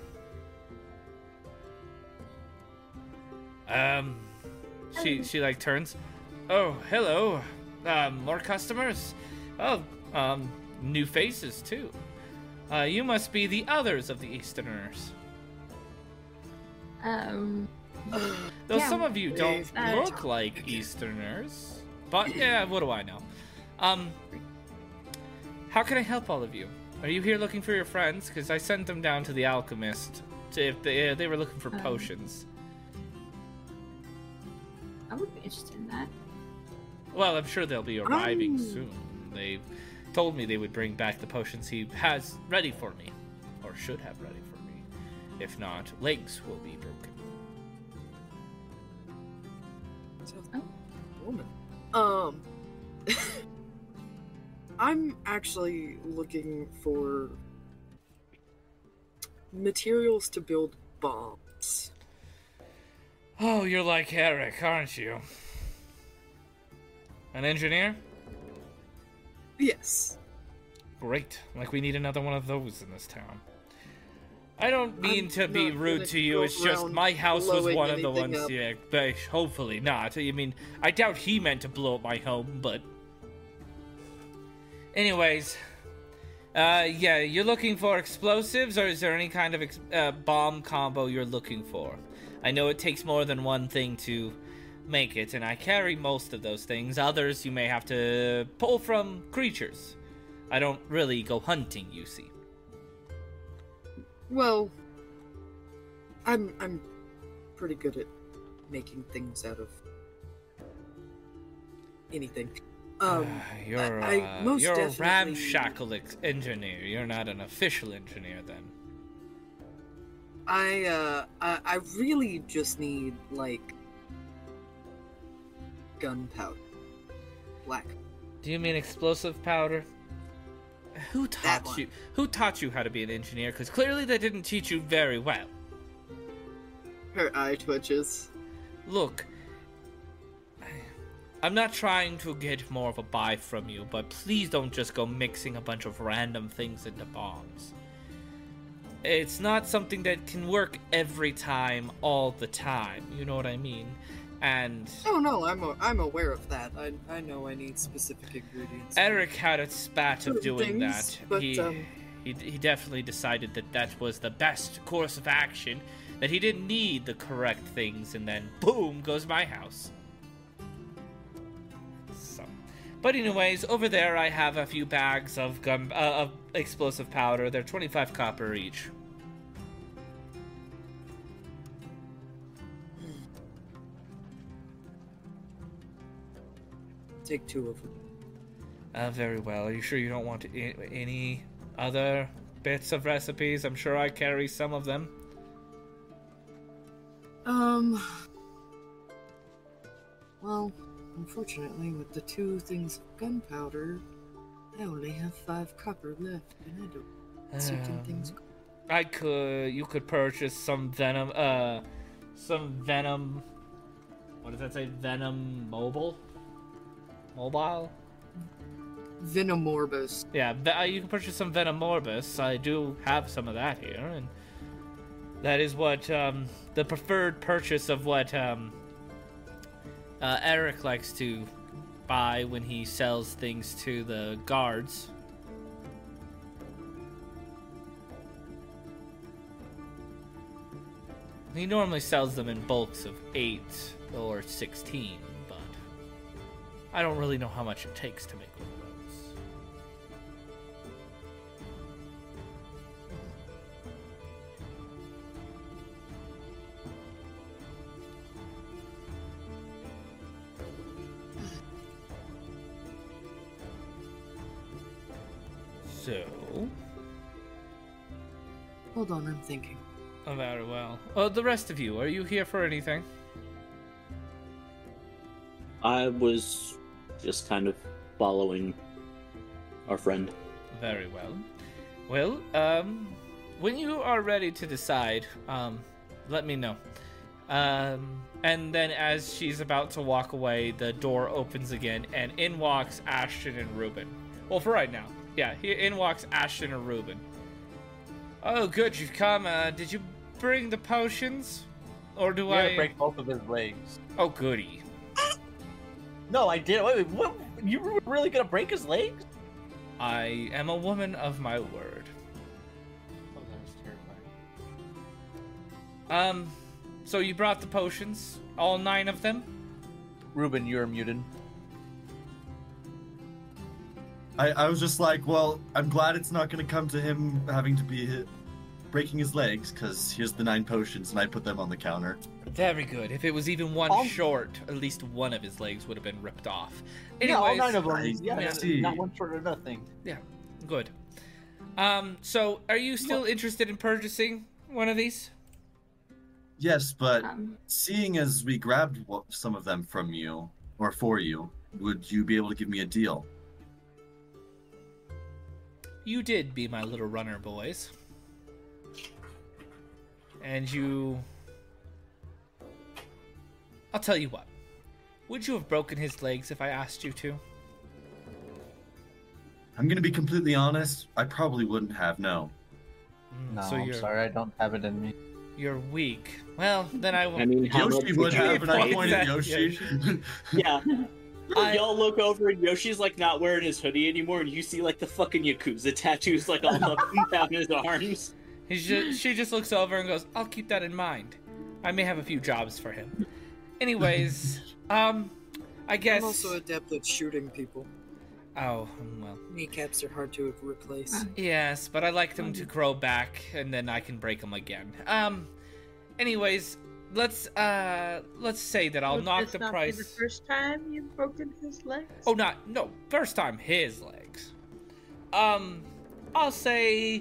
Um, she she like turns. Oh, hello. Um, more customers. Oh, um, new faces too. Uh, you must be the others of the Easterners. Um, Though yeah, some of you don't uh, look like Easterners, but yeah, what do I know? Um, how can I help all of you? Are you here looking for your friends? Because I sent them down to the alchemist to if they uh, they were looking for Um, potions. I would be interested in that. Well, I'm sure they'll be arriving Um. soon. They told me they would bring back the potions he has ready for me, or should have ready for me. If not, legs will be broken. So, woman. Um, I'm actually looking for materials to build bombs. Oh, you're like Eric, aren't you? An engineer? Yes. Great. Like we need another one of those in this town. I don't mean I'm to be not rude gonna to you, go it's just around my house was blowing one of the anything ones, up. yeah, but hopefully not. I mean, I doubt he meant to blow up my home, but... Anyways, uh, yeah, you're looking for explosives, or is there any kind of ex- uh, bomb combo you're looking for? I know it takes more than one thing to make it, and I carry most of those things. Others you may have to pull from creatures. I don't really go hunting, you see. Well, I'm I'm pretty good at making things out of anything. Um, Uh, you're I- I uh, most you're a definitely- ramshackle ex- engineer. You're not an official engineer, then. I uh I, I really just need like gunpowder, black. Do you mean explosive powder? Who taught one. you? Who taught you how to be an engineer? Because clearly they didn't teach you very well. Her eye twitches. Look, I'm not trying to get more of a buy from you, but please don't just go mixing a bunch of random things into bombs. It's not something that can work every time, all the time. You know what I mean? And Oh no, I'm a, I'm aware of that. I I know I need specific ingredients. Eric had a spat of Certain doing things, that. but, he, um, he he definitely decided that that was the best course of action. That he didn't need the correct things, and then boom goes my house. So, but anyways, over there I have a few bags of gun uh, of explosive powder. They're twenty-five copper each. Take two of them. Uh, very well. Are you sure you don't want I- any other bits of recipes? I'm sure I carry some of them. Um. Well, unfortunately, with the two things of gunpowder, I only have five copper left, and I don't. Certain Um, things. I could. You could purchase some venom. Uh, some venom. What does that say? Venom mobile. Mobile. Venomorbus. Yeah, ve- uh, you can purchase some Venom Morbus. I do have some of that here, and that is what um, the preferred purchase of what um, uh, Eric likes to buy when he sells things to the guards. he normally sells them in bulks of eight or sixteen, but I don't really know how much it takes to make one of those. So, Hold on, I'm thinking. oh, very well. Uh, the rest of you, are you here for anything? I was just kind of following our friend. Very well. Well, um, when you are ready to decide, um, let me know. Um, and then as she's about to walk away, the door opens again, and in walks Ashton and Ruben. Well, for right now. Yeah, here in walks Ashton and Ruben. Oh, good, you've come. Uh, did you bring the potions? Or do Yeah, I... break both of his legs. Oh, goody. No, I did. Wait, wait, what? You were really gonna break his legs? I am a woman of my word. Oh, that was terrifying. Um, so you brought the potions? All nine of them? Ruben, you're muted. I, I was just like, well, I'm glad it's not going to come to him having to be hit, breaking his legs, because here's the nine potions, and I put them on the counter. Very good. If it was even one All- short, at least one of his legs would have been ripped off. Yeah, all Anyways, nine of them. I Yeah, see. not one short or nothing. good. Um, so are you still interested in purchasing one of these? Yes, but Um, seeing as we grabbed wa- some of them from you, or for you, would you be able to give me a deal? You did be my little runner, boys. And you... I'll tell you what. Would you have broken his legs if I asked you to? I'm going to be completely honest, I probably wouldn't have, no. Mm, No, so I'm you're, sorry, I don't have it in me. You're weak. Well, then I will... I mean, how Yoshi much would you have, and I Point pointed at at Yoshi. Yeah. I- Y'all look over and Yoshi's like not wearing his hoodie anymore, and you see like the fucking Yakuza tattoos like all up and down his arms. He's just, she just looks over and goes, I'll keep that in mind. I may have a few jobs for him. Anyways, um, I guess... I'm also adept at shooting people. Oh, well. Kneecaps are hard to replace. Yes, but I like them to grow back, and then I can break them again. Um, anyways, let's, uh, let's say that I'll Would knock this the not be price... the first time you've broken his legs? Oh, not, no, first time his legs. Um, I'll say...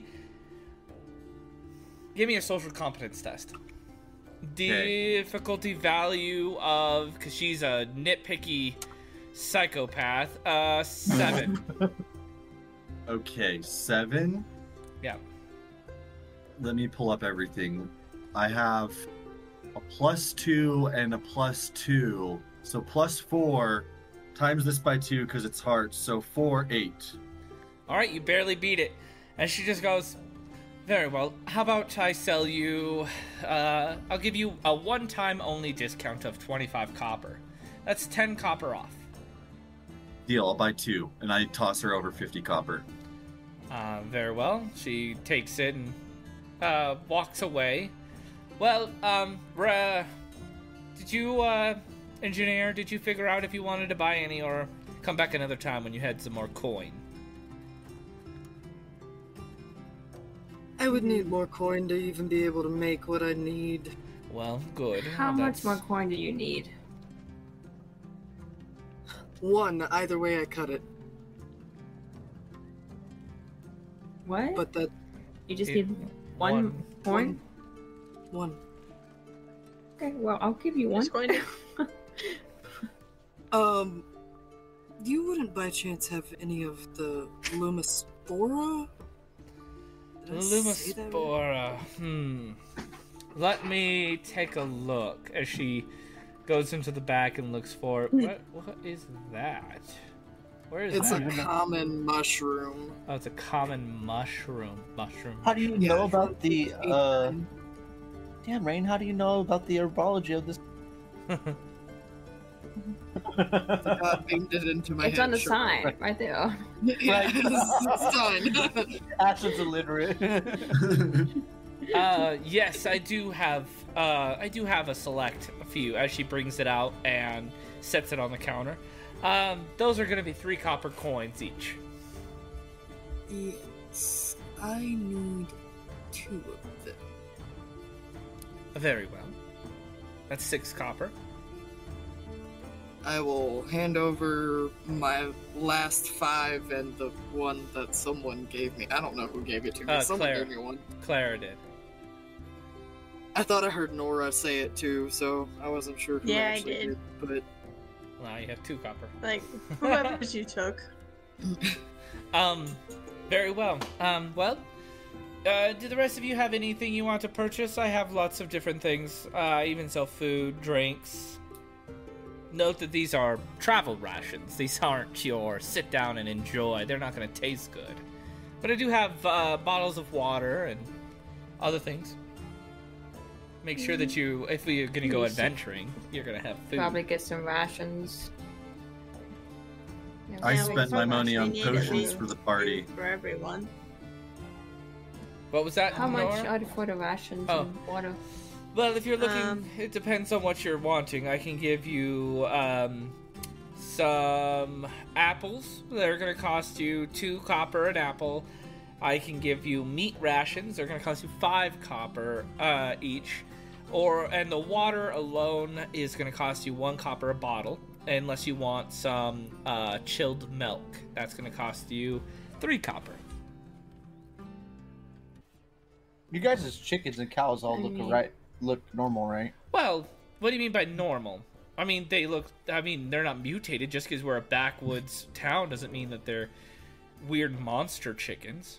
Give me a social competence test. Okay. Difficulty value of, because she's a nitpicky psychopath, uh, seven. Okay, seven. Yeah. Let me pull up everything. I have a plus two and a plus two. So plus four times this by two because it's hard. So four, eight. All right, you barely beat it. And she just goes, very well. How about I sell you, uh, I'll give you a one-time only discount of twenty-five copper. That's ten copper off. Deal, I'll buy two. And I toss her over fifty copper. Uh, very well. She takes it and uh, walks away. Well, um, uh, did you, uh, engineer, did you figure out if you wanted to buy any or come back another time when you had some more coin? I would need more coin to even be able to make what I need. Well, good. How That's- much more coin do you need? One, either way I cut it. What? But that you just It- need one, one- coin? one. Okay, well, I'll give you one. Just going to- Um, you wouldn't by chance have any of the Lumispora? Did I say that right? Lumispora. Hmm. Let me take a look as she goes into the back and looks for what. What is that? Where is It's a that? common mushroom. Oh, it's a common mushroom. Mushroom. How do you Yeah, know I about the, Eight, uh... nine. Damn, Rain, how do you know about the herbology of this? God beamed it into my It's head. on the sure. sign, right there. Yes, it's done. Ashton's illiterate. Uh, yes, I do have. Uh, I do have a select a few. As she brings it out and sets it on the counter. Um, those are going to be three copper coins each. Yes, I need two of them. Very well. That's six copper. I will hand over my last five and the one that someone gave me. I don't know who gave it to me. Uh, someone Claire. gave me one. Clara did. I thought I heard Nora say it too, so I wasn't sure who Yeah, I actually did. But Now you have two copper. Like, whoever's you took. Um, very well. Um, well, uh, do the rest of you have anything you want to purchase? I have lots of different things. Uh, I even sell food, drinks. Note that these are travel rations. These aren't your sit down and enjoy. They're not going to taste good. But I do have uh, bottles of water and other things. Make sure that you, if you're going to go adventuring, you're going to have food. Probably get some rations. I Yeah, spent well, my so much money we on need at potions least for the party. For everyone. What was that? How much Nora? are the for the rations Oh. and water? Well, if you're looking, Um, it depends on what you're wanting. I can give you um, some apples. They're going to cost you two copper an apple. I can give you meat rations. They're going to cost you five copper uh, each. Or and the water alone is going to cost you one copper a bottle, unless you want some uh, chilled milk. That's going to cost you three copper. You guys as chickens and cows all look Mm. right, look normal, right? Well, what do you mean by normal? I mean, they look, I mean, they're not mutated. Just because we're a backwoods town doesn't mean that they're weird monster chickens.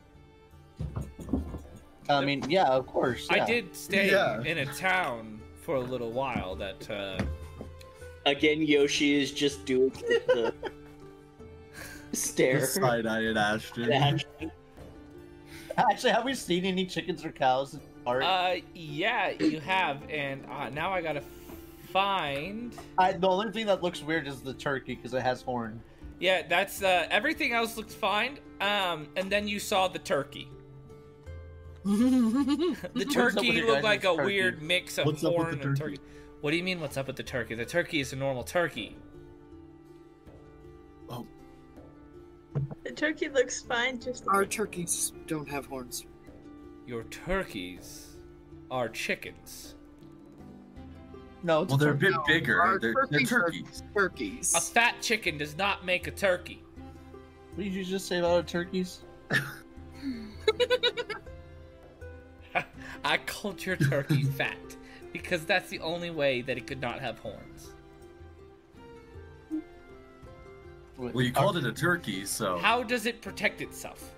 I mean, yeah, of course. I yeah. did stay Yeah. in a town for a little while that, uh, Again, Yoshi is just doing the stare. Side-eye at Ashton. Ashton. Actually, have we seen any chickens or cows in the park? uh, yeah, you have, and uh, now I gotta find, I, the only thing that looks weird is the turkey because it has horn. yeah, that's, uh, everything else looks fine, um, and then you saw the turkey. The up with turkey your looked guys' like a turkey? weird mix of What's up with horn the and turkey? turkey. What do you mean, what's up with the turkey? The turkey is a normal turkey. Oh, The turkey looks fine, just like our turkeys don't have horns. Your turkeys are chickens. No, it's well, they're a bit No, bigger. our They're, they're turkeys are- turkeys. Turkeys. A fat chicken does not make a turkey. What did you just say about our turkeys? I called your turkey fat because that's the only way that it could not have horns. Well, you called it a turkey, so How does it protect itself?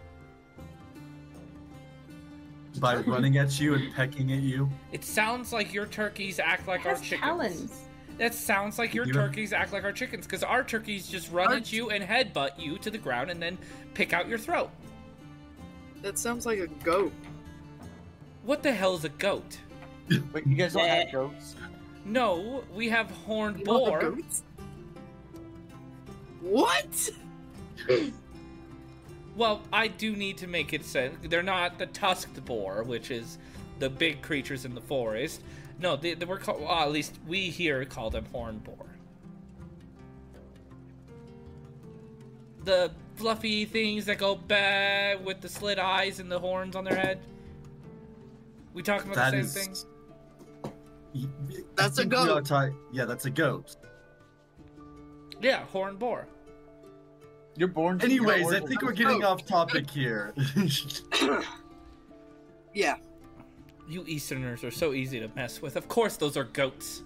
by running at you and pecking at you. It sounds like your turkeys act like It our has chickens. talons. That sounds like your You- turkeys act like our chickens because our turkeys just run Our at you and headbutt you to the ground and then pick out your throat. That sounds like a goat. What the hell is a goat? Wait, you guys don't Yeah. have goats? No, we have horned You know the boar. goats? What? Well, I do need to make it sense. They're not the tusked boar, which is the big creatures in the forest. No, they, they were called, well, at least we here call them horned boar. The fluffy things that go bad with the slit eyes and the horns on their head. We talking about That the is. same thing? Y- I That's a think we goat. ought to- Yeah, that's a goat. Yeah, horned boar. You're born. Anyways, you're I born- think we're getting off topic here. Yeah. You Easterners are so easy to mess with. Of course, those are goats.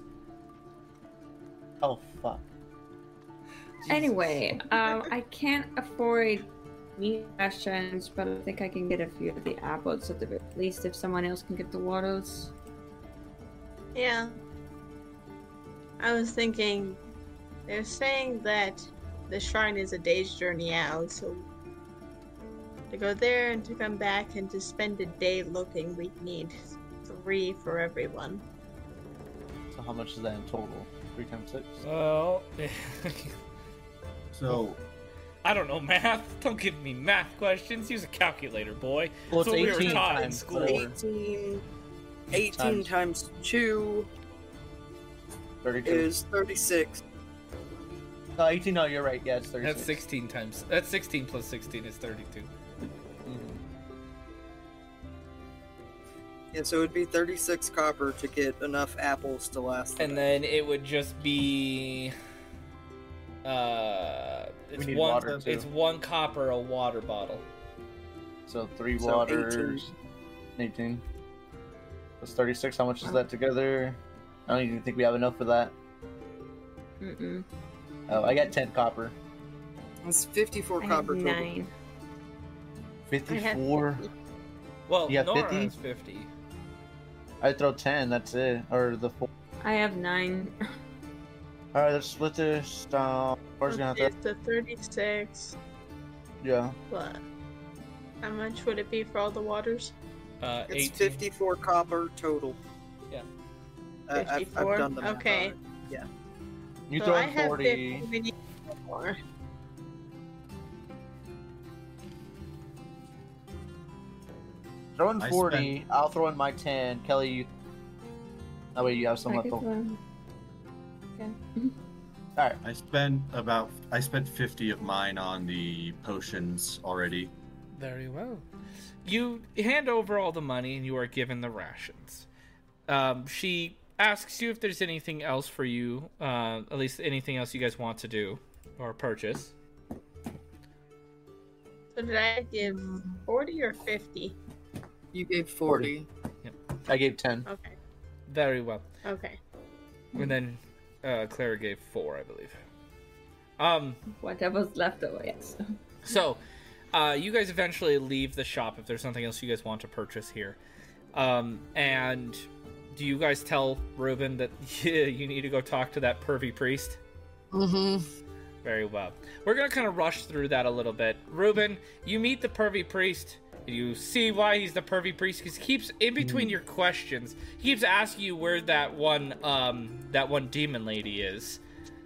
Oh fuck. Anyway, um, I can't afford meat rations, but I think I can get a few of the apples at the very least if someone else can get the waters. Yeah. I was thinking, they're saying that the shrine is a day's journey out, so to go there and to come back and to spend a day looking, we need three for everyone. So how much is that in total? Three times six. Well, So, I don't know math. Don't give me math questions. Use a calculator, boy. Well, it's That's what we were eighteen taught in times school. four. eighteen, eighteen Times. times two thirty-two. is thirty-six. No, eighteen. No, you're right. Yeah, it's thirty-six. That's sixteen times. That's sixteen plus sixteen is thirty-two. Mhm. Yeah, so it'd be thirty-six copper to get enough apples to last. the And night. then it would just be. Uh, it's need one. water, too. It's one copper a water bottle. So three So waters. eighteen. That's thirty-six. How much is that together? I don't even think we have enough for that. Mm-mm. Oh, I got ten copper. It's fifty-four I have copper total. nine. fifty-four. Well, You have Nora fifty? has fifty. I throw ten. That's it. Or the four. I have nine. All right, let's split this. Um, Nora's gonna have to. It's the thirty-six. Yeah. What? How much would it be for all the waters? Uh, It's eighteen. fifty-four copper total. Yeah. Uh, I've, I've fifty-four? done the math Okay. already. Yeah. You so throw I in have forty. fifty. We need more. Throw in I forty. I'll throw in my ten. Kelly, you. That way you have some I left could over. run. Okay. All right. I spent about I spent fifty of mine on the potions already. Very well. You hand over all the money and you are given the rations. Um, she asks you if there's anything else for you, uh, at least anything else you guys want to do or purchase. So did I give forty or fifty? You gave forty. I gave ten. Okay. Very well. Okay. And then uh, Clara gave four, I believe. Um, Whatever's left over, yes. so uh, you guys eventually leave the shop if there's something else you guys want to purchase here. Um, and do you guys tell Reuben that you need to go talk to that pervy priest? Mm-hmm. Very well. We're gonna kind of rush through that a little bit. Reuben, you meet the pervy priest. You see why he's the pervy priest because he keeps in between your questions. He keeps asking you where that one, um, that one demon lady is.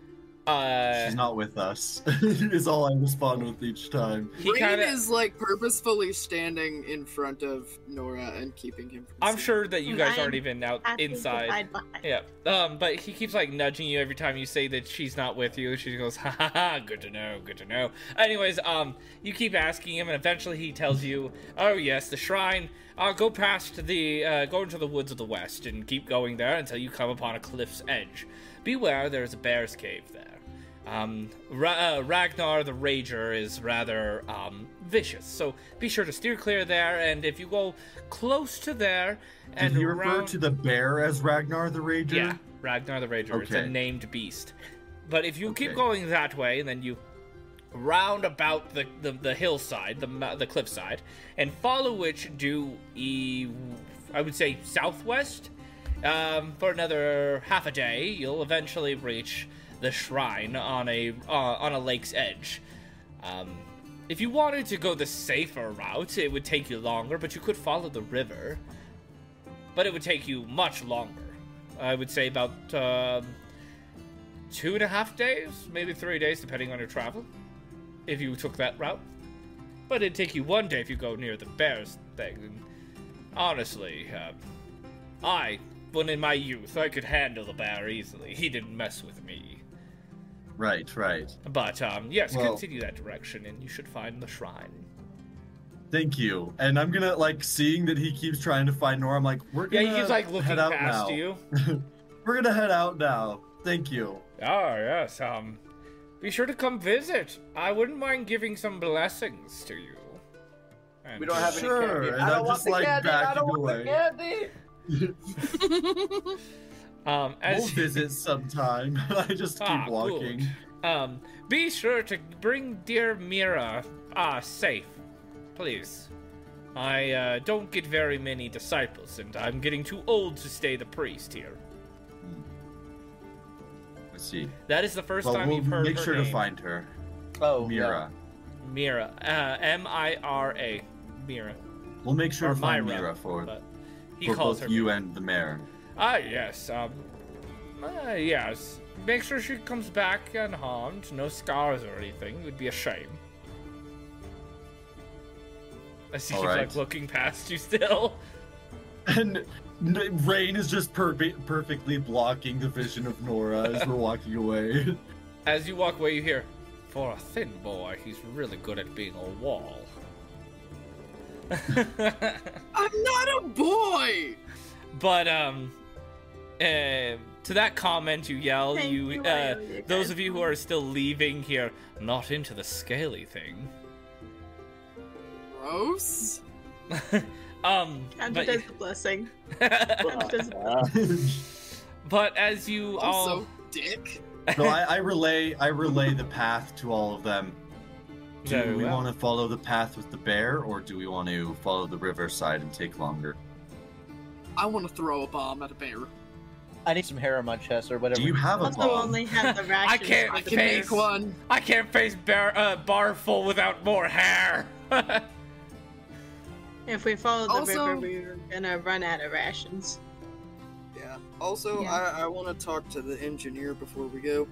Uh, She's not with us. Is all I respond with each time. he Reed kind of. is like purposefully standing in front of Nora and keeping him. From I'm seeing. sure that you guys I'm aren't even out Happy to inside. hide behind. Yeah. Um, but he keeps like nudging you every time you say that she's not with you. She goes, ha ha ha, good to know, good to know. Anyways, um, you keep asking him, and eventually he tells you, oh yes, the shrine. Uh, go past the, uh, go into the woods of the west and keep going there until you come upon a cliff's edge. Beware, there is a bear's cave there. Um, Ra- uh, Ragnar the Rager is rather, um, vicious, so be sure to steer clear there, and if you go close to there, and Did he refer around... to the bear as Ragnar the Rager? Yeah, Ragnar the Rager. It's a Okay. named beast. But if you keep Okay. going that way, and then you round about the, the, the hillside, the mo- the cliffside, and follow which due e, I would say southwest, um, for another half a day, you'll eventually reach the shrine on a uh, on a lake's edge. Um, if you wanted to go the safer route, it would take you longer, but you could follow the river. But it would take you much longer. I would say about um, two and a half days, maybe three days, depending on your travel, if you took that route. But it'd take you one day if you go near the bears thing. And honestly, um, I, when in my youth, I could handle the bear easily. He didn't mess with me. Right, right. But um, yes, Well- continue that direction, and you should find the shrine. Thank you. And I'm gonna like seeing that he keeps trying to find Nora. I'm like, we're Yeah, gonna he keeps like looking head out past now. you. We're gonna head out now. Thank you. Oh, yes, um, be sure to come visit. I wouldn't mind giving some blessings to you. And, We don't have uh, any Sure, candy. and I don't I'm want just, the like, candy. I backing don't want the away. candy. Um, as We'll visit sometime. I just keep Ah, walking. good. Um, be sure to bring dear Mira, ah, safe, please. I, uh, don't get very many disciples, and I'm getting too old to stay the priest here. Let's see. That is the first Well, time we'll you've heard make her sure name. to find her. Oh, Mira. Mira, uh, M I R A, Mira. We'll make sure Or to find Myra, Mira for, but he for calls both her you Mira. and the mayor. Ah, yes, um, uh, yes. Make sure she comes back unharmed, no scars or anything. It would be a shame. I see All you right. like looking past you still. And n- Rain is just perfect, perfectly blocking the vision of Nora as we're walking away. As you walk away, you hear, "For a thin boy, he's really good at being a wall." I'm not a boy! But um, uh, to that comment, you yell, Thank you, you, uh, I owe you those guys of you who one. are still leaving here, not into the scaly thing. Gross. um, Counted but, as a blessing. Uh, Just- uh, but as you Also, all, dick. So I, I relay, I relay the path to all of them. Do Very we well. want to follow the path with the bear, or do we want to follow the riverside and take longer? I want to throw a bomb at a bear. I need some hair on my chest or whatever. Do you have a also bomb? only have the rations. I can't I for can the face- make one. I can't face bear, uh, bar full without more hair. If we follow the Also- river, we're gonna run out of rations. Yeah. Also, Yeah. I, I want to talk to the engineer before we go.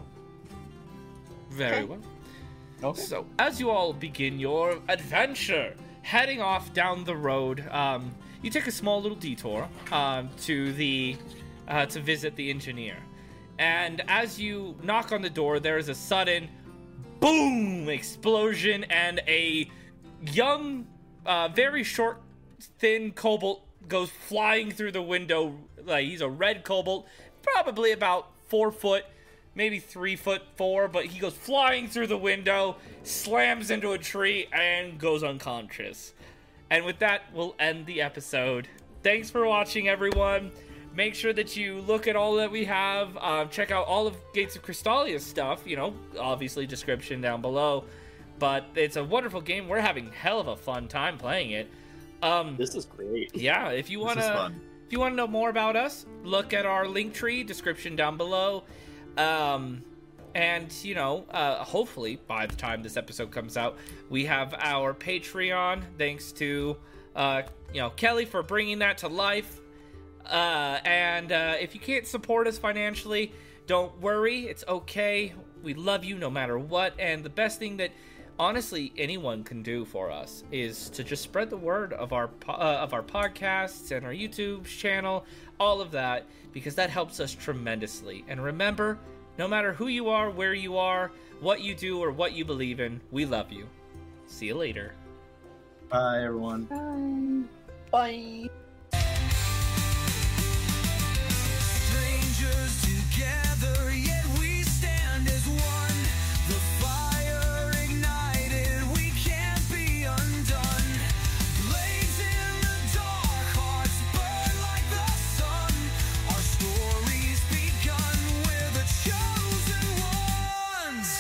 Very Okay. well. Okay. So, as you all begin your adventure, heading off down the road, um, you take a small little detour um, to the uh, to visit the engineer. And as you knock on the door, there is a sudden boom explosion, and a young, uh, very short, thin kobold goes flying through the window. Like he's a red kobold, probably about four foot. Maybe three foot four, but he goes flying through the window, slams into a tree, and goes unconscious. And with that, we'll end the episode. Thanks for watching, everyone. Make sure that you look at all that we have. Um, check out all of Gates of Crystalia's stuff. You know, obviously description down below. But it's a wonderful game. We're having hell of a fun time playing it. Um, this is great. yeah, if you want This is to, fun. if you want to know more about us, look at our link tree description down below. Um, and you know, uh, hopefully by the time this episode comes out, we have our Patreon. Thanks to, uh, you know, Kelly for bringing that to life. Uh, and uh, if you can't support us financially, don't worry. It's okay. We love you no matter what. And the best thing that, honestly, anyone can do for us is to just spread the word of our po- uh, of our podcasts and our YouTube channel, all of that, because that helps us tremendously. And remember, no matter who you are, where you are, what you do, or what you believe in, we love you. See you later. Bye, everyone. Bye. Bye.